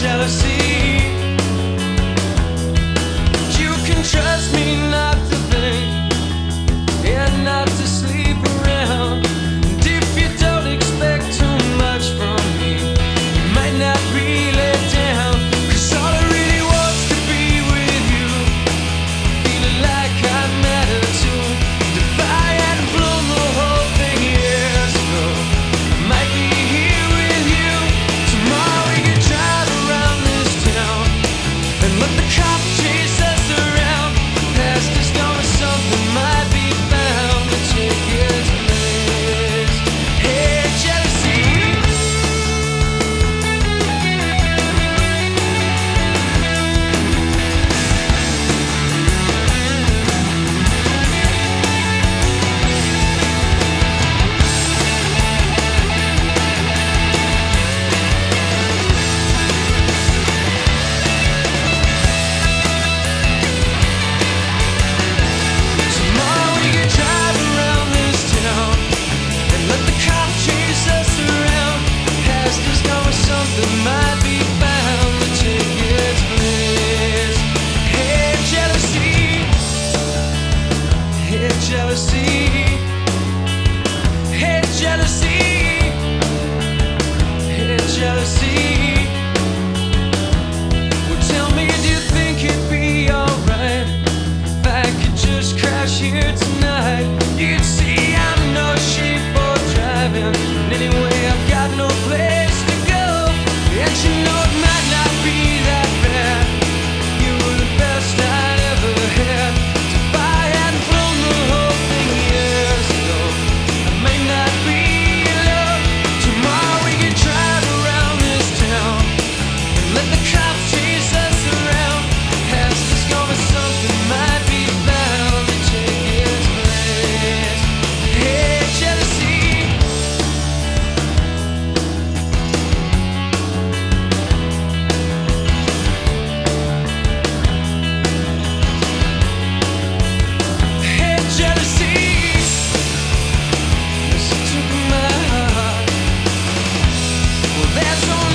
jealousy. You can trust me not to think and not to sleep around. And if you don't expect too much from me, you might not be let down. 'Cause all I really want's to be with you, feeling like I matter too. If I hadn't blown the whole thing years ago, I might be here with you. Tomorrow we could drive around this town and let the cops chase us around. Past is gone, something might be found to take its place. Hey, jealousy. Tomorrow we could drive around this town and let the cops chase us around. Past is gone, something might be found to take its place. Hey, jealousy. Hey, jealousy. Hey, jealousy. Hey, jealousy. Well, tell me, do you think it'd be alright if I could just crash here tonight? You'd see I'm no shape for driving. And anyway, I've got no place to go. And you know it might not be that bad. You were the best I'd ever had. If I hadn't blown the whole thing years ago, I may not be in love. Tomorrow we could drive around this town and let the cops chase us around. Past is gone, but something might be found to take its place. Hey, jealousy. Hey, jealousy. Yes, it took my heart. Well, that's all